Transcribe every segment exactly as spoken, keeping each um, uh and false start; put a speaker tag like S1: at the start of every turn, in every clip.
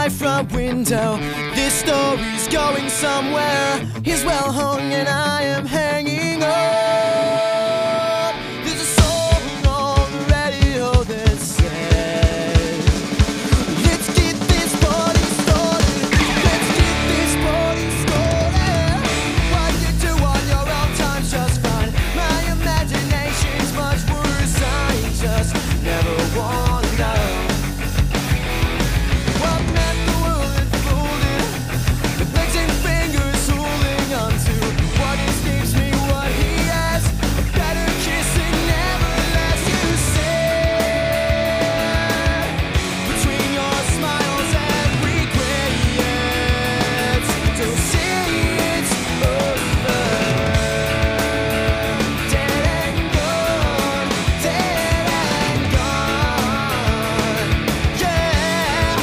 S1: my front window. This story's going somewhere. He's well hung and I am hanging up. There's a song on the radio that says, let's get this party started. Let's get this party started. What you do on your own time's just fine. My imagination's much worse. I just never wanna know what meant the world unfolded. The blazing fingers holding on to what escapes me, what he has. A better kissing never lets you say. Between your smiles and regrets, don't say it's over. Dead and gone, dead and gone, yeah.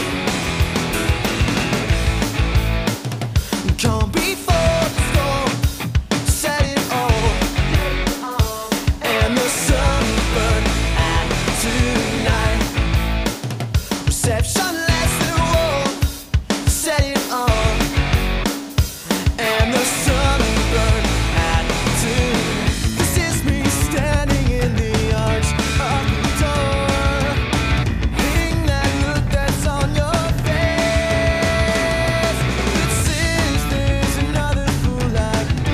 S1: Come before the storm, set it all, and the sun burned out tonight. Reception less than warm, set it on, and the sun burned out tonight. This is me standing in the arch of the door, hitting that look that's on your face. It says there's another fool like me.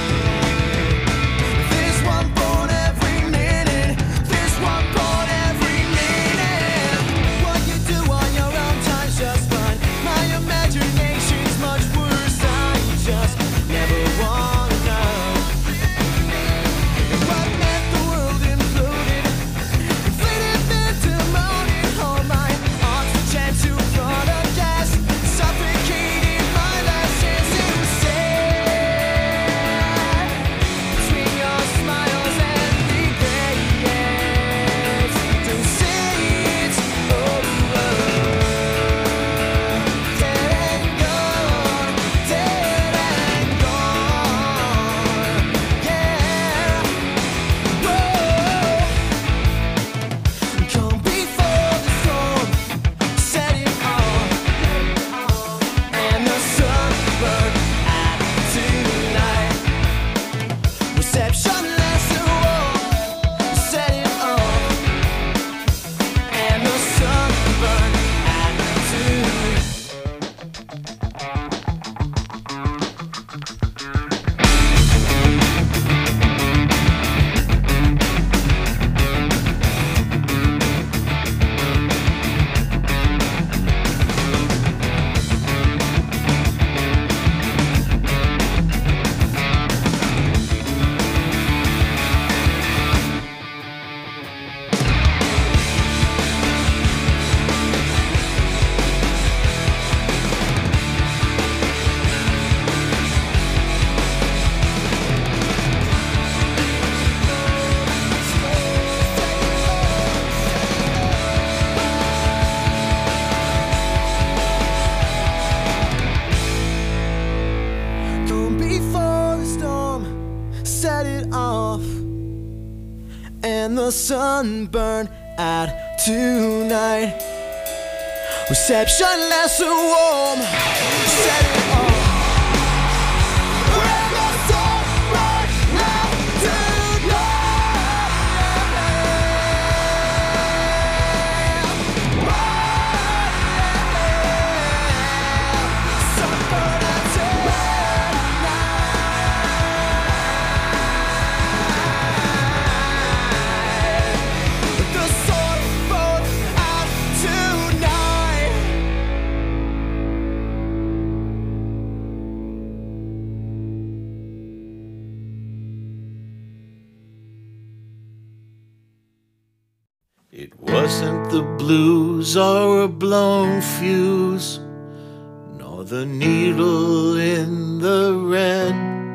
S1: There's one born every minute. There's one born every minute. What you do on your own time's just fine. My imagination's much worse. I just never wanna know what meant the world imploded. Inflated pandemonium, hold my oxygen to front of gas, suffocating my last chance to say. Between your smiles and regrets, don't say it's over. Dead and gone, dead and gone, yeah. Whoa. Come before the storm, set it on, and the sun burned out tonight. Reception less than warm, set it on, and the sun burned out tonight. Come before the storm, set it off, and the sun burned out tonight. Reception less than warm, set it off. And the sun burned out tonight. Sun burned out tonight. The sun burned out tonight.
S2: It wasn't the blues or a blown fuse, nor the needle in the red.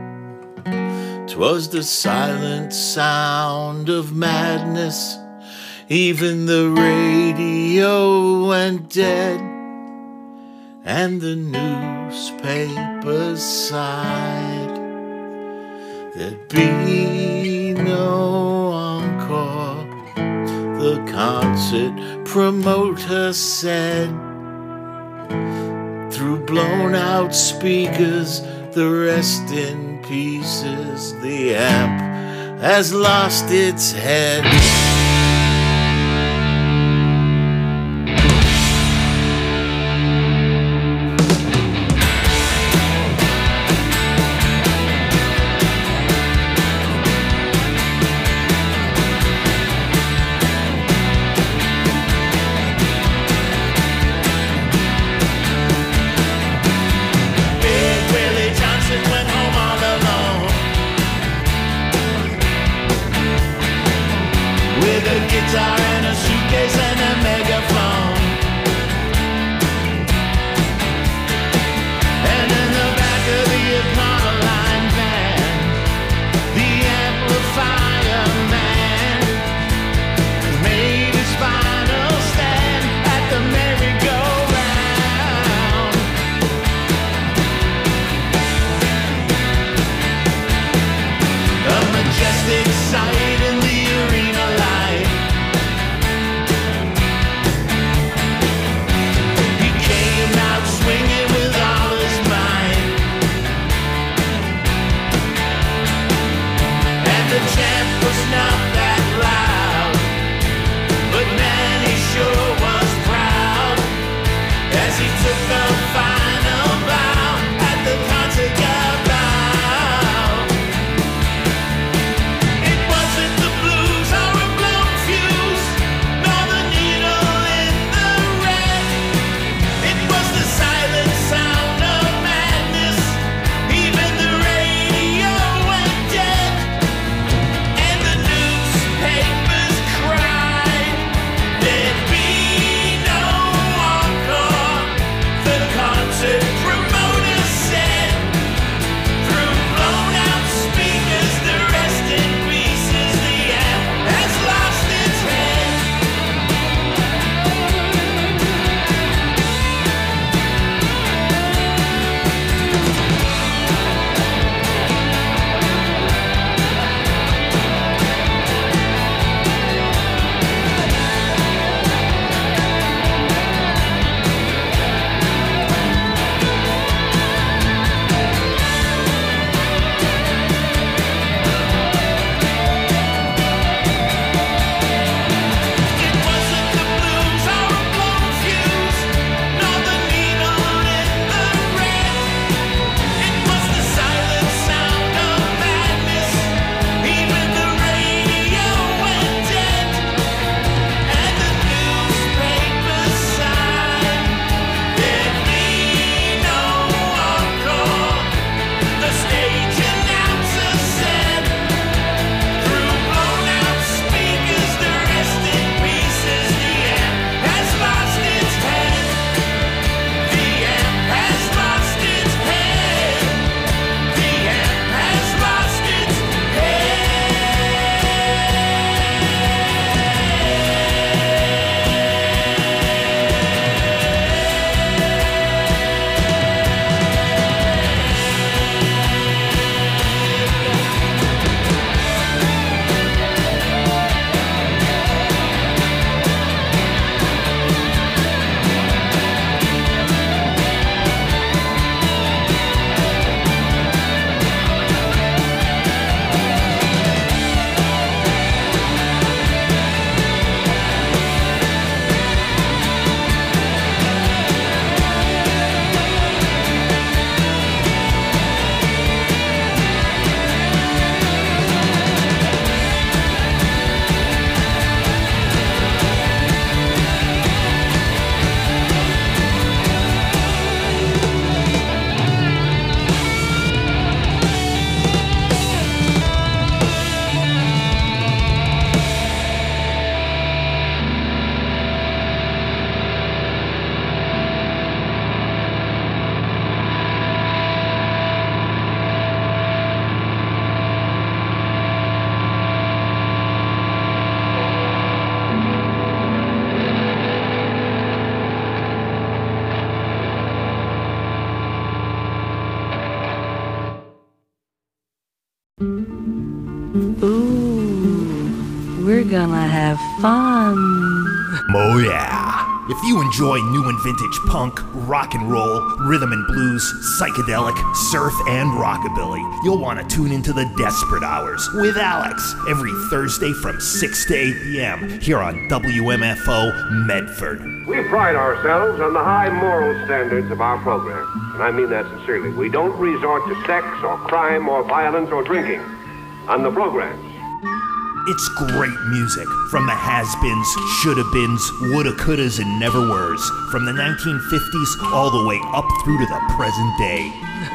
S2: 'Twas the silent sound of madness. Even the radio went dead, and the newspapers sighed. There'd be no encore, the concert promoter said. through blown out speakers, the rest in pieces. The amp has lost its head.
S1: With a guitar and a suitcase and a megaphone. And in the back of the Econoline van, the amplifier man made his final stand at the merry-go-round. A majestic sight in the arena light. He came out swinging with all his might, and the chant was not that loud, but man, he sure was proud as he took the final bow at the concert gala. It wasn't the blues or a blown fuse, nor the needle in the red. It was the silent sound of madness. Even the radio went dead, and the newspapers cried there'd be no encore. The concert promoter said, through blown out speakers, the rest in pieces, the amp has lost its head. It wasn't the blues or a blown fuse, nor the needle in the red. It was the silent sound of madness. Even the radio went dead, and the newspapers sighed there'd be no encore. The stage announcer said, through blown out speakers, the rest in pieces, the amp has lost its head. The amp has lost its head. The amp has lost its
S3: Ooh, we're gonna have fun.
S4: Oh yeah.
S3: If you enjoy new and vintage punk, rock and roll, rhythm and blues, psychedelic, surf, and rockabilly, you'll want to tune into the Desperate Hours with Alex every Thursday from six to eight p.m. here on W M F O Medford.
S4: We pride ourselves on the high moral standards of our program, and I mean that sincerely. We don't resort to sex or crime or violence or drinking on the programs.
S3: It's great music from the has-beens, shoulda-beens, woulda-couldas, and never-weres, from the nineteen fifties all the way up through to the present day.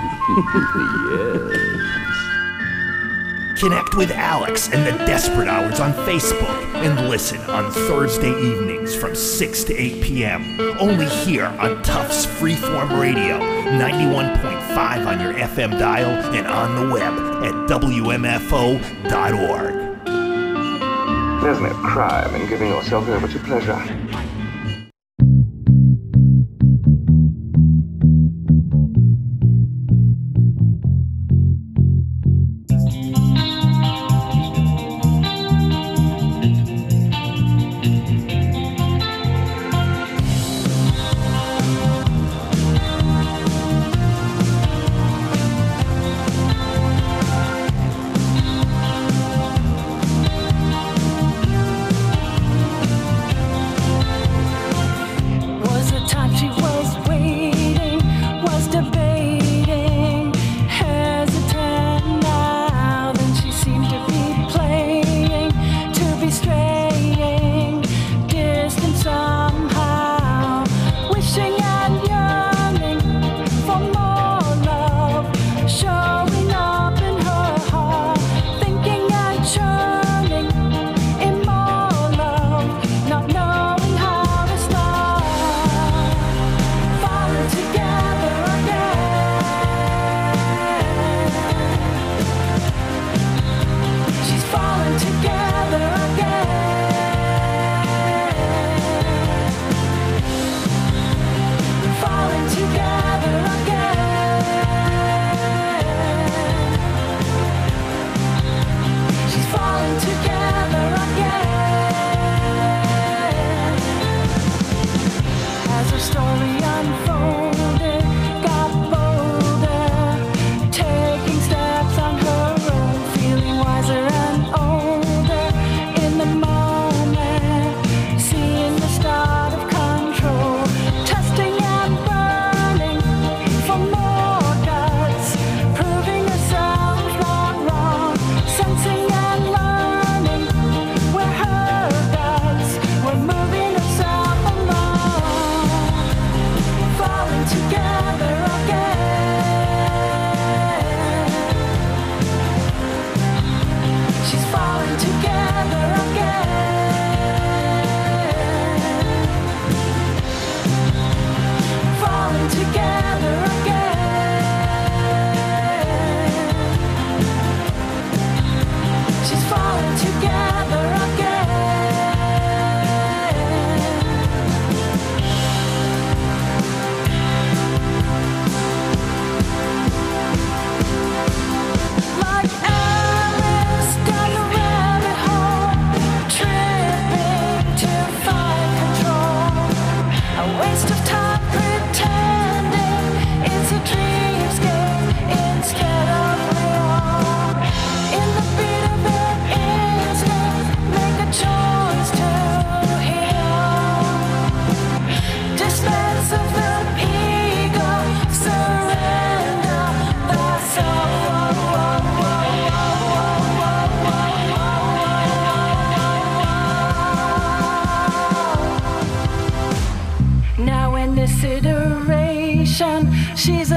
S3: Yes. Connect with Alex and the Desperate Hours on Facebook and listen on Thursday evenings from six to eight p.m. only here on Tufts Freeform Radio, ninety-one point five on your F M dial and on the web at W M F O dot org.
S5: There's no crime in giving yourself over to pleasure.
S6: She's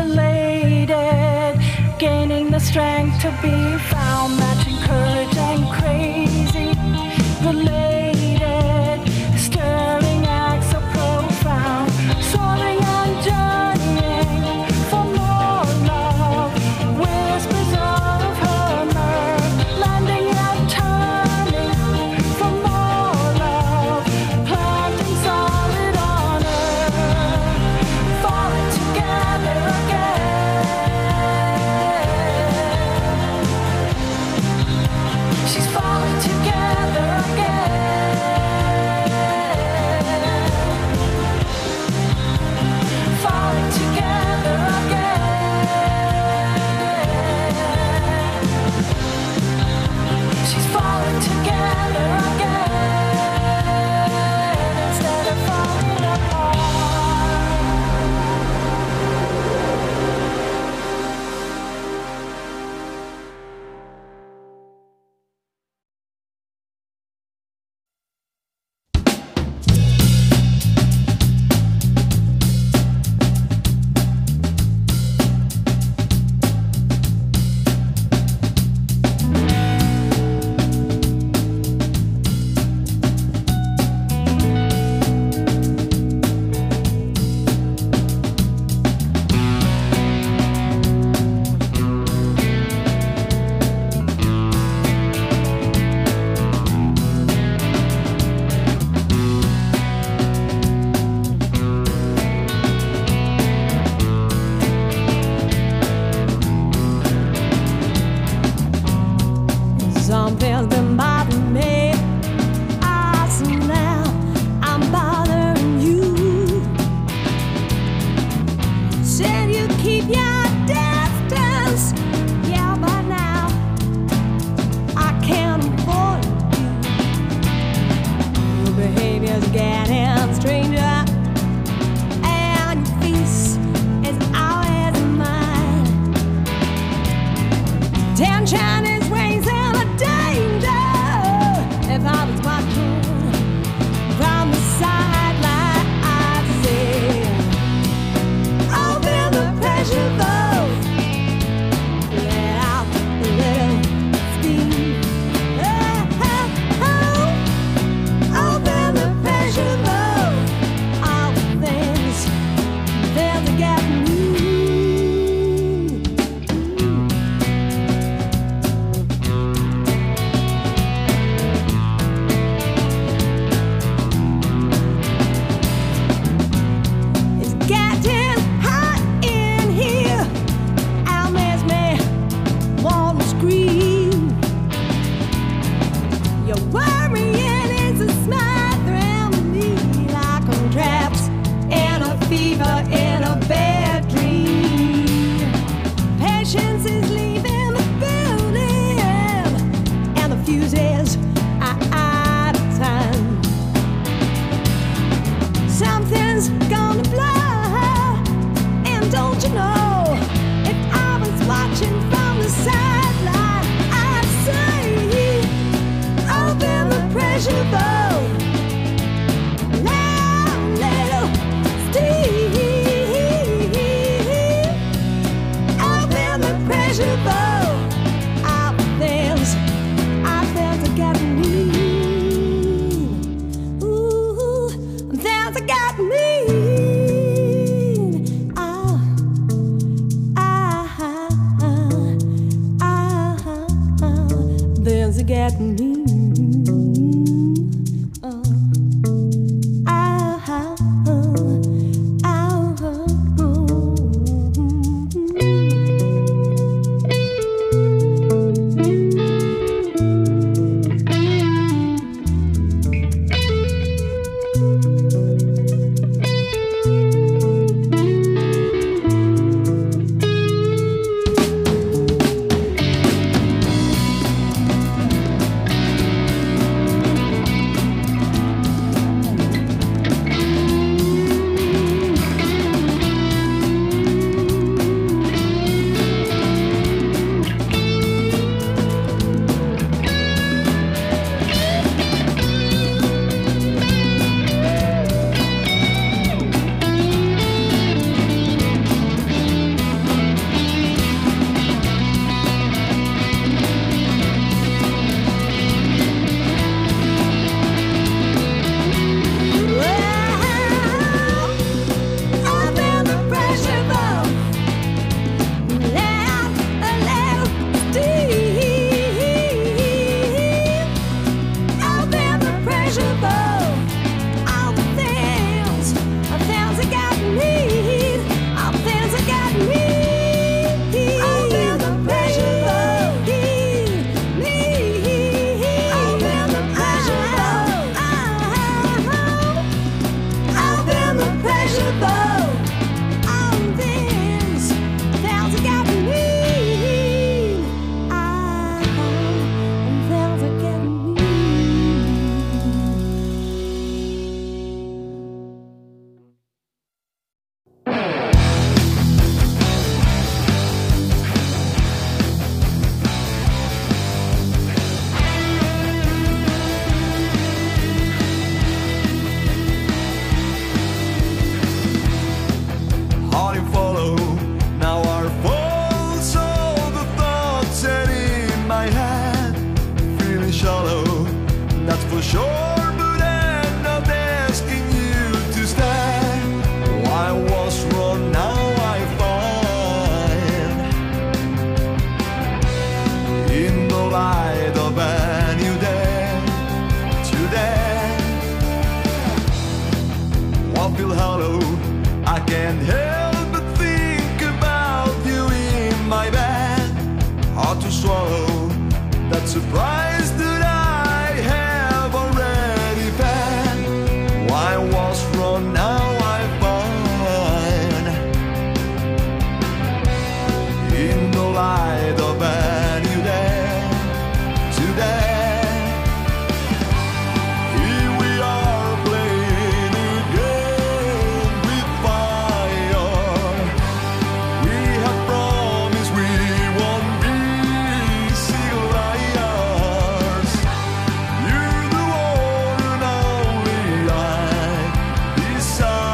S6: elated, gaining the strength to be found, matching courage and crazy, related, stirring acts so profound, soaring and journeying for more love, whispers of her mirth, landing and turning for more love, planting solid on earth, falling together again. pressure though. Our things, our things are getting mean. Ooh, things are getting mean. Ah, ah, ah, ah, ah, things are getting mean.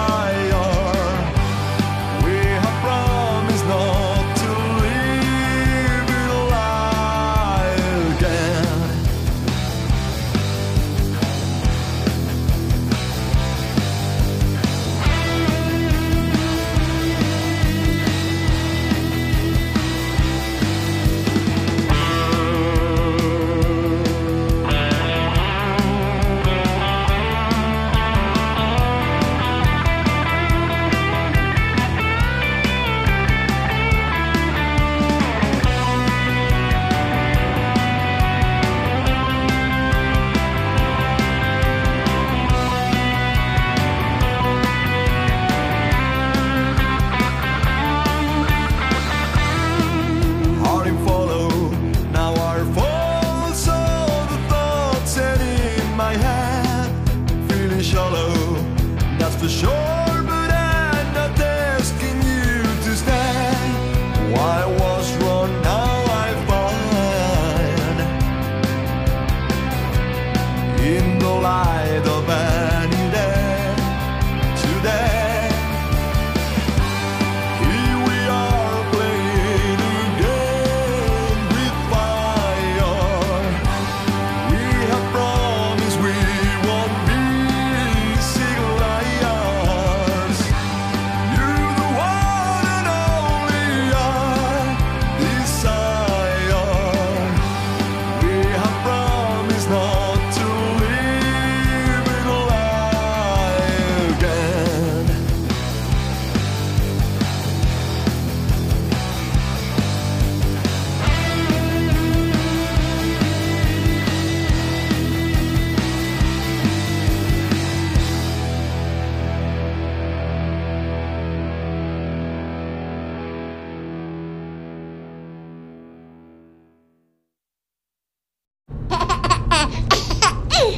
S1: Promise not to leave.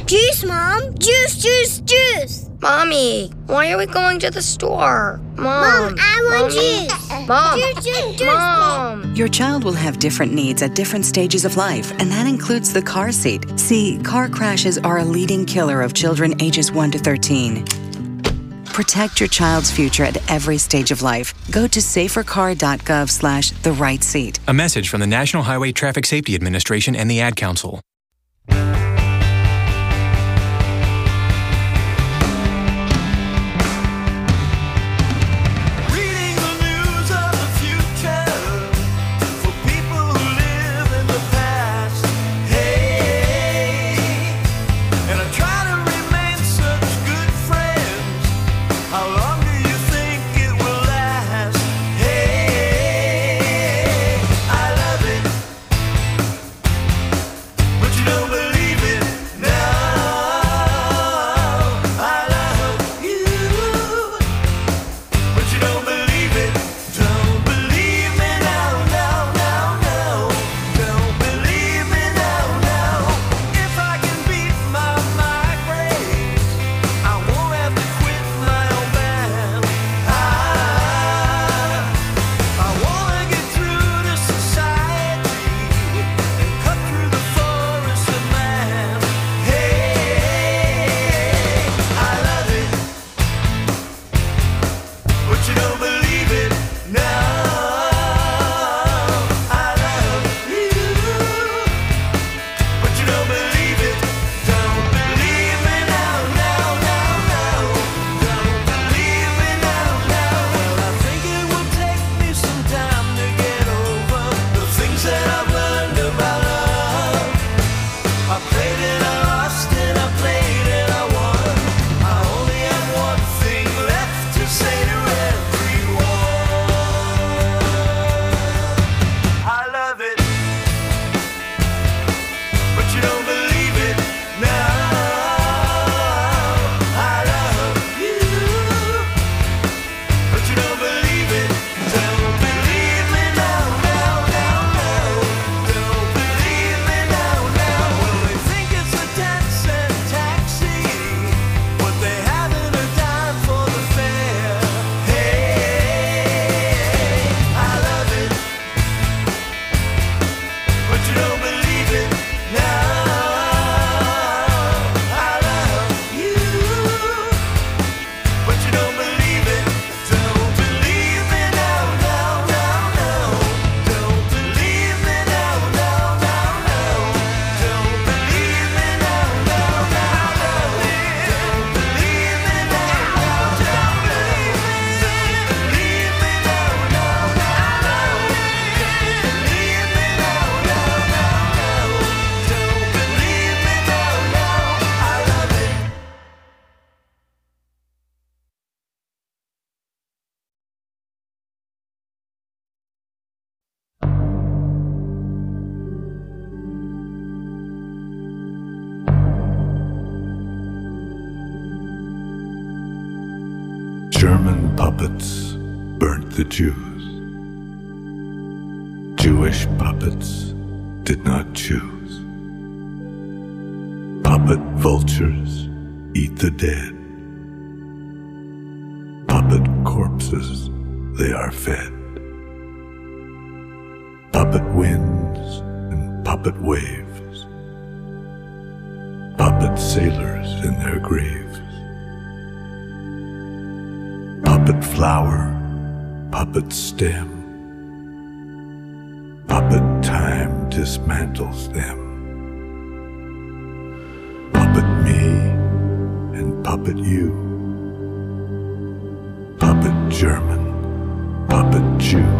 S7: Juice, Mom! Juice, juice, juice!
S8: Mommy, why are we going to the store? Mom,
S7: Mom, I want
S8: Mommy.
S7: juice!
S8: Mom,
S7: Juice, juice, juice!
S8: Mom.
S9: Your child will have different needs at different stages of life, and that includes the car seat. See, car crashes are a leading killer of children ages one to thirteen. Protect your child's future at every stage of life. Go to safercar.gov slash the right seat.
S10: A message from the National Highway Traffic Safety Administration and the Ad Council.
S11: German puppets burnt the Jews. Jewish puppets did not choose. Puppet vultures eat the dead. Puppet corpses they are fed. Puppet winds and puppet waves. Puppet sailors in their graves. Puppet flower, puppet stem. Puppet time dismantles them. Puppet me and puppet you. Puppet German, puppet Jew.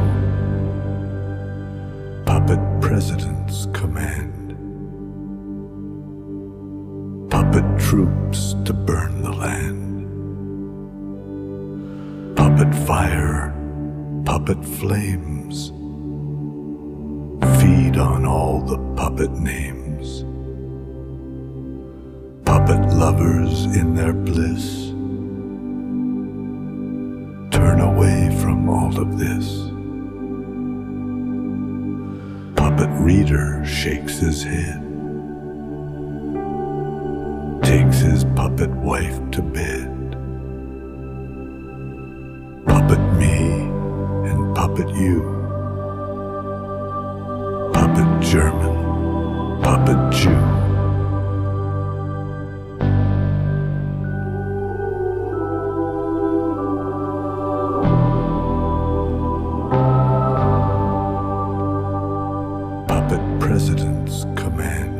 S11: Puppet presidents command. Puppet troops to burn the land. Puppet fire, puppet flames. Feed on all the puppet names. Puppet lovers in their bliss. Turn away from all of this. Puppet reader shakes his head. puppet wife to bed. Puppet me and puppet you. Puppet German, puppet Jew. Puppet president's command.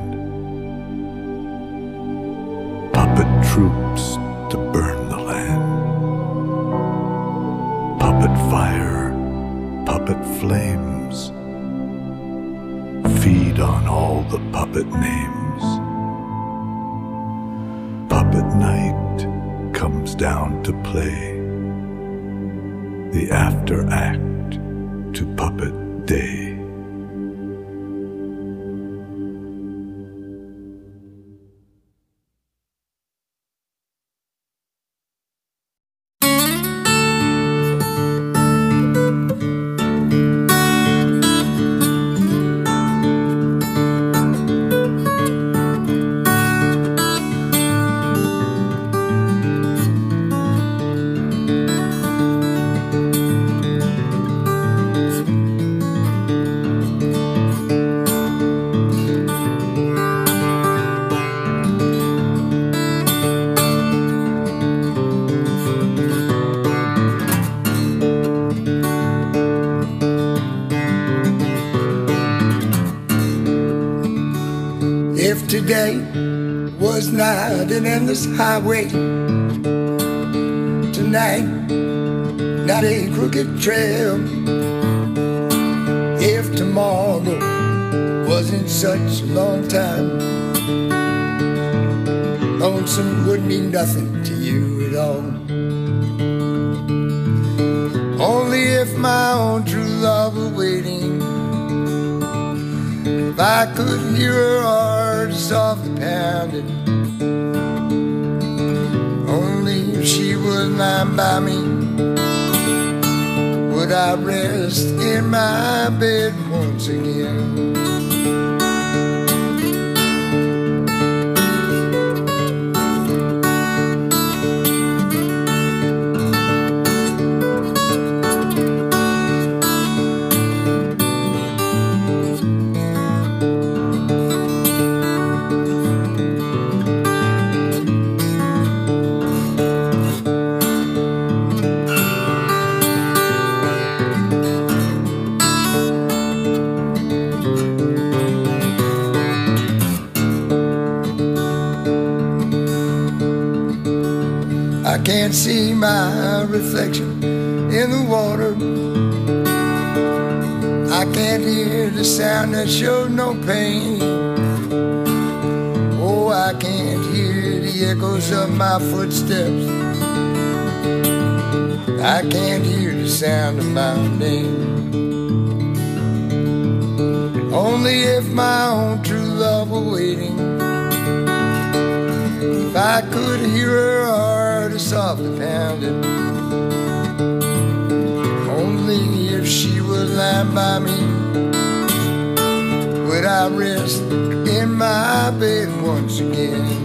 S11: Puppet troops to burn the land. Puppet fire, puppet flames. Feed on all the puppet names. Puppet night comes down to play. The after act to puppet day.
S12: If today was not an endless highway, tonight not a crooked trail, if tomorrow wasn't such a long time, lonesome would mean nothing to you at all. Only if my own true love were waiting, if I could hear her heart softly pounding, only if she was lying by me would I rest in my bed once again. I can't see my reflection in the water. I can't hear the sound that shows no pain. Oh, I can't hear the echoes of my footsteps. I can't hear the sound of my name. Only if my own true love were waiting, if I could hear her heart softly pounding, only if she was lying by me would I rest in my bed once again.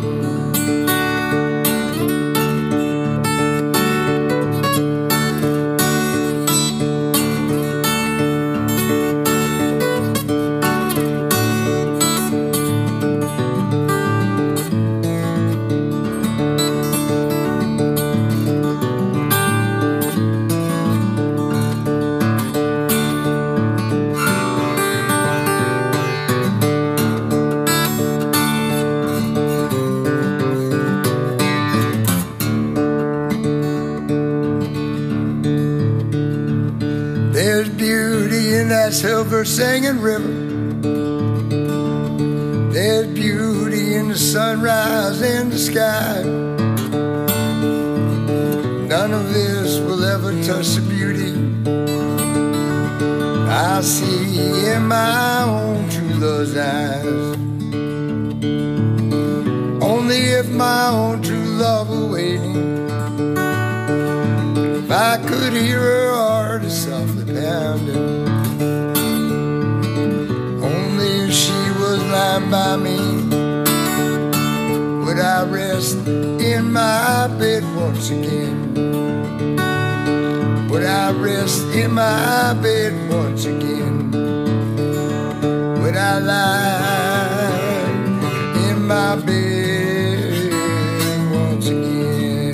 S12: There's beauty in that silver singing river. There's beauty in the sunrise in the sky. None of this will ever touch the beauty I see in my own true love's eyes. Only if my own true love were waiting, if I could hear her heart softly pounding, only if she was lying by me would I rest in bed once again? Would I rest in my bed once again? Would I lie in my bed once again?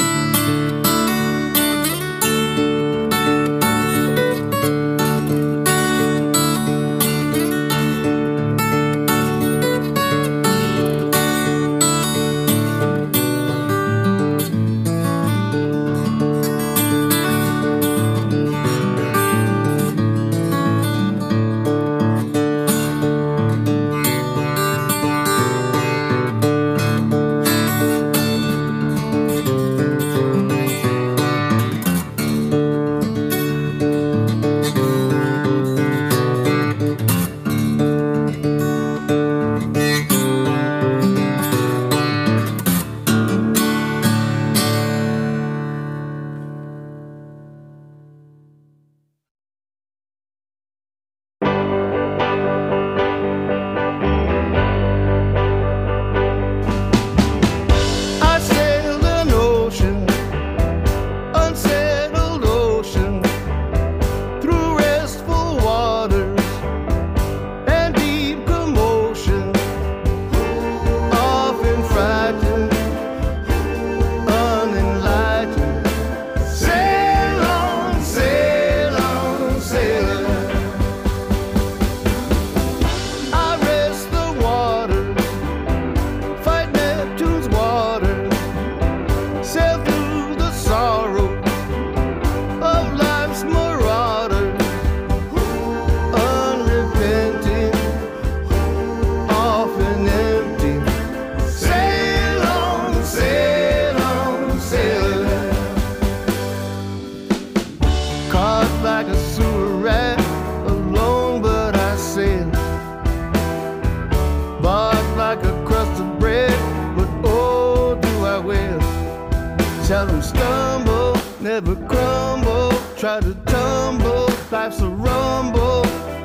S1: Tell them stumble, never crumble. Try to tumble, life's a rumble.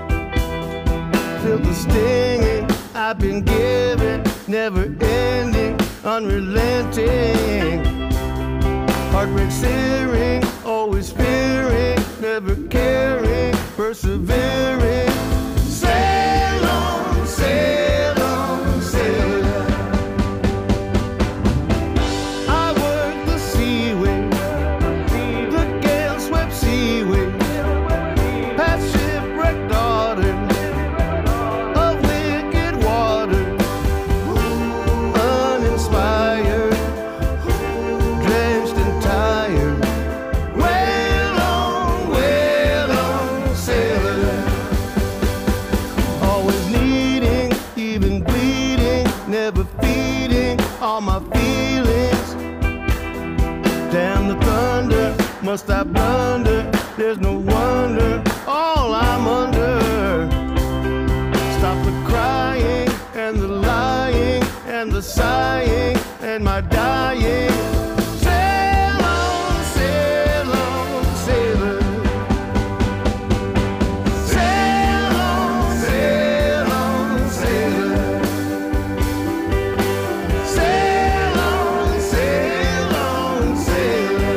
S1: Feel the stinging I've been given, never ending, unrelenting. Heartbreak searing, always fearing, never caring, persevering. Sail on, sail on, sail on. Must I blunder? There's no wonder, all I'm under. Stop the crying and the lying and the sighing and my dying. Sail on, sail on, sailor. Sail on, sail on, sailor. Sail on, sail on, sailor.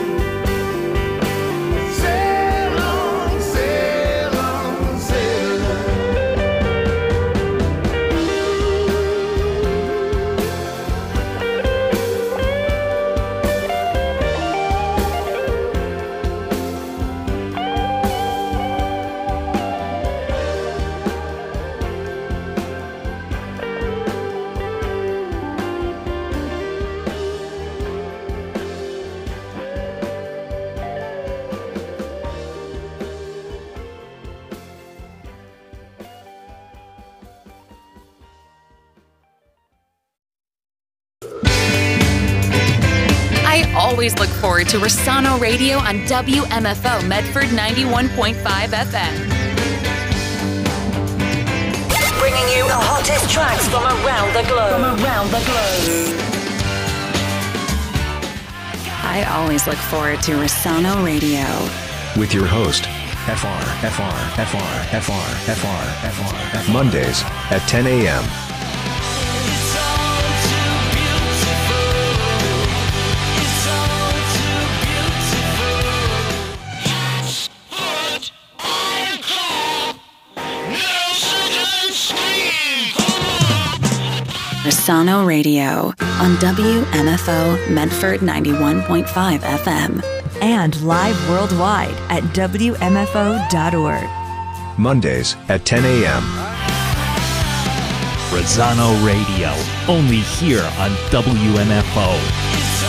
S13: Always look forward to Rossano Radio on W M F O Medford ninety-one point five F M.
S14: Bringing you the hottest tracks from around the globe. From around the globe.
S9: I always look forward to Rossano Radio.
S15: With your host, F R, F R, F R, F R, F R, F R, F R. Mondays at ten a.m.
S1: It's all too beautiful. It's all
S9: Rossano Radio on W M F O Medford ninety-one point five F M.
S16: And live worldwide at W M F O dot org.
S15: Mondays at ten a.m.
S3: Rossano Radio, only here on W M F O.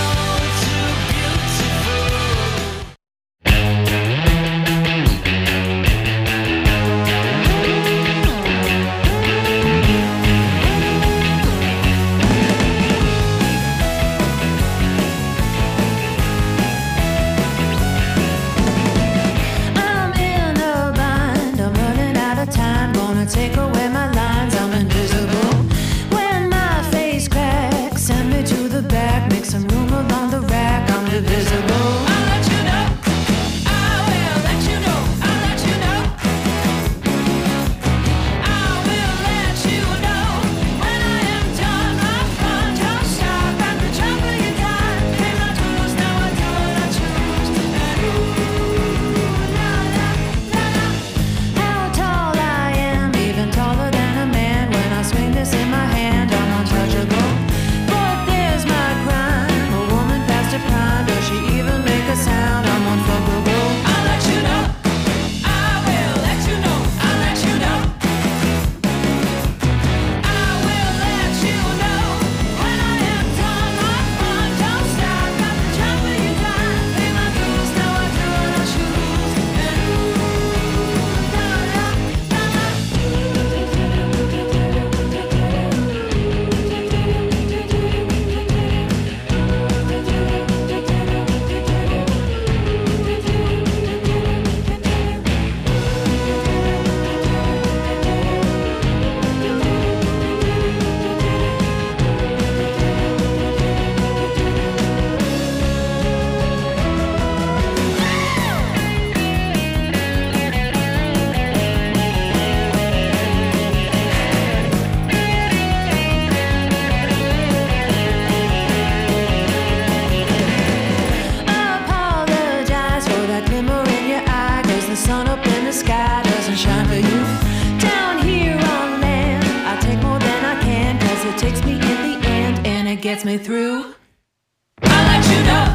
S17: Gets me through. I'll let you know.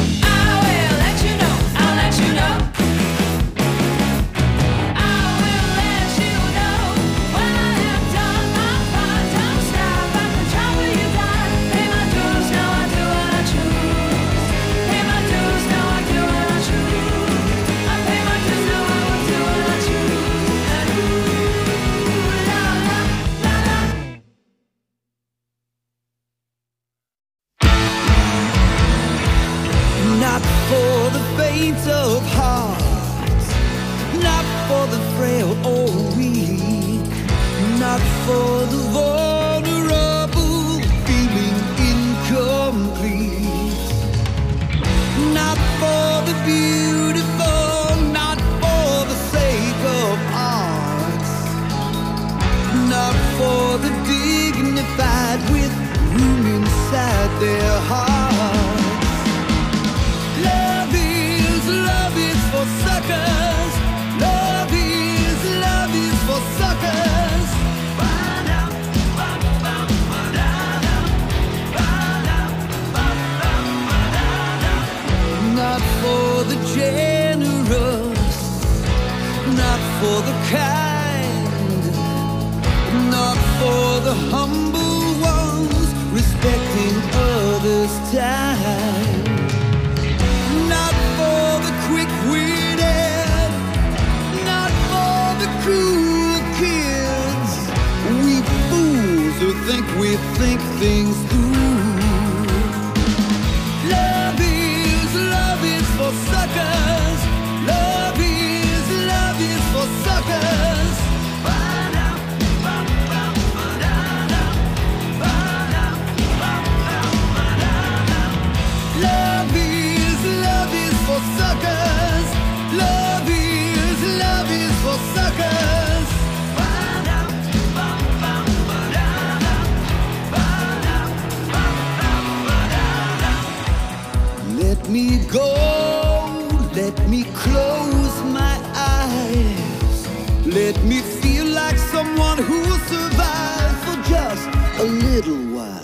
S17: I will let you know. I'll let you know. I will let you know when I have done my part. Don't stop at the job where you die. Pay my dues, now I do what I choose. Pay my dues, now I do what I choose. I pay my dues, now I will do what I choose. And ooh, la la la la.
S1: Not for the faint of heart, not for the frail or weak, not for the vulnerable feeling incomplete, not for the beautiful, not for the sake of art, not for the dignified with room inside their heart. Love is, love is for suckers. Love is, love is for suckers. Not for the generous, not for the kind, not for the humble ones respecting others' time. Not for the quick-witted, not for the cool kids, we fools who think we think things through. Love is, love is for suckers. Love is, love is for suckers. Love is, love is for suckers. Love is, love is for suckers. Let me go, let me close my eyes. Let me feel like someone who survived for just a little while.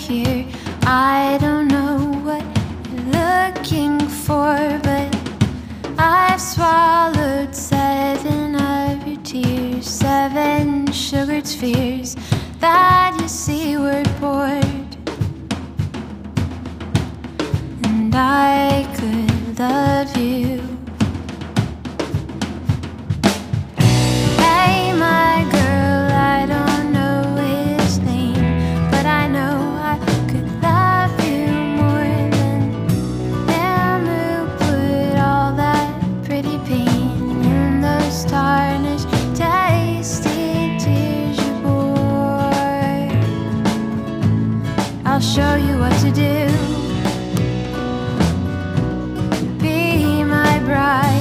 S17: here. I don't know what you're looking for, but I've swallowed seven of your tears, seven sugared spheres that you see were poured. And I could love you. Hey, my girl, I don't know his name, but I know I could love you more than him who put all that pretty pain in those tarnished, tasty tears you bore. I'll show you what to do. Be my bride.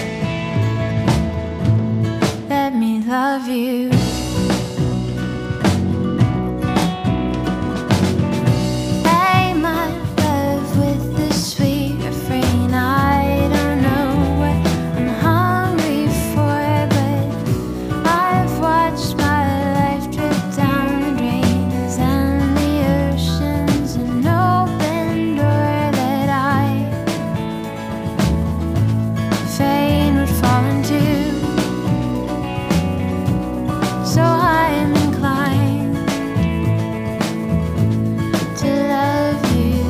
S17: Let me love you. Hey, my love, with the sweet refrain. I don't know what I'm hungry for, but I've watched my life drip down the drains and the oceans, an open door that I fain would fall into. So I am inclined to love you.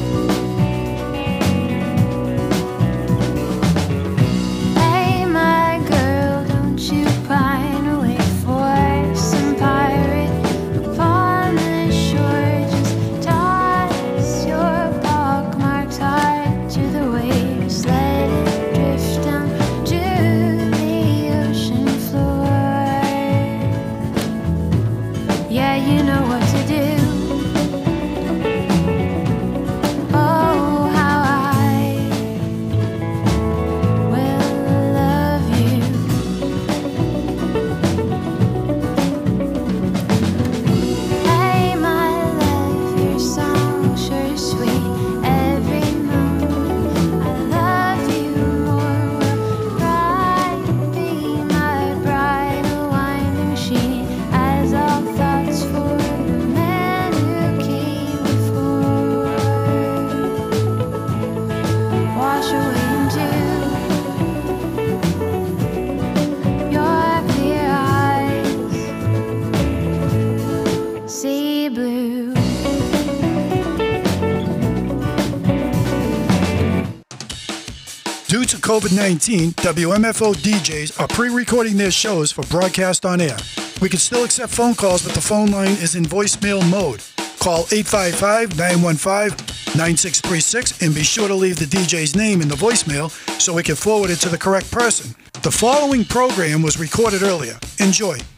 S17: Hey, my girl, don't you pine away for some pirate upon the shore. Just toss your pockmarked heart to the waves. Let it drift down to the ocean floor. Yeah, you know what to do. Oh, how I will love you. Hey, my love, your song sure is sweet. Every moment I love you more. Will ride, be my bride, a winding sheet, as all thoughts for the man who came before wash away into your clear eyes, sea blue.
S18: Due to COVID nineteen, W M F O D Js are pre-recording their shows for broadcast on air. We can still accept phone calls, but the phone line is in voicemail mode. Call eight five five, nine one five, nine six three six and be sure to leave the D J's name in the voicemail so we can forward it to the correct person. The following program was recorded earlier. Enjoy.